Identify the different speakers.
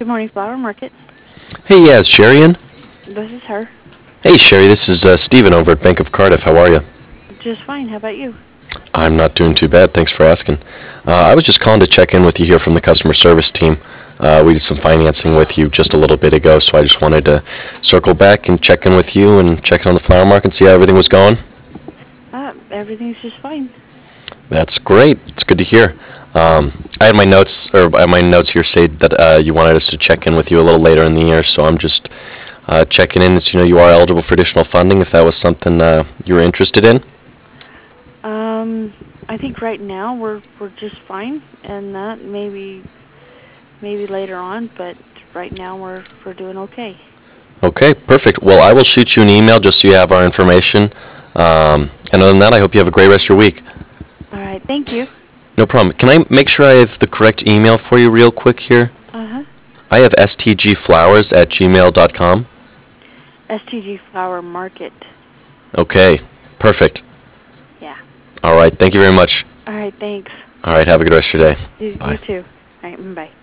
Speaker 1: Good morning, Flower Market.
Speaker 2: Hey, yeah, is Sherry in?
Speaker 1: This is her.
Speaker 2: Hey, Sherry, this is Steven over at Bank of Cardiff. How are you?
Speaker 1: Just fine. How about you?
Speaker 2: I'm not doing too bad. Thanks for asking. I was just calling to check in with you here from the customer service team. We did some financing with you just a little bit ago, so I just wanted to circle back and check in with you and check in on the flower market and see how everything was going.
Speaker 1: Everything's just fine.
Speaker 2: That's great. It's good to hear. I had my notes here say that you wanted us to check in with you a little later in the year, so I'm just checking in as you are eligible for additional funding if that was something you were interested in.
Speaker 1: I think right now we're just fine, and that maybe later on, but right now we're doing okay.
Speaker 2: Okay, perfect. Well, I will shoot you an email just so you have our information. And other than that, I hope you have a great rest of your week.
Speaker 1: All right. Thank you.
Speaker 2: No problem. Can I make sure I have the correct email for you real quick here?
Speaker 1: Uh-huh.
Speaker 2: I have stgflowers@gmail.com.
Speaker 1: STG Flower Market.
Speaker 2: Okay, perfect.
Speaker 1: Yeah.
Speaker 2: All right, thank you very much.
Speaker 1: All right. Thanks.
Speaker 2: All right, have a good rest of your day.
Speaker 1: You
Speaker 2: Bye.
Speaker 1: too. All right. Bye.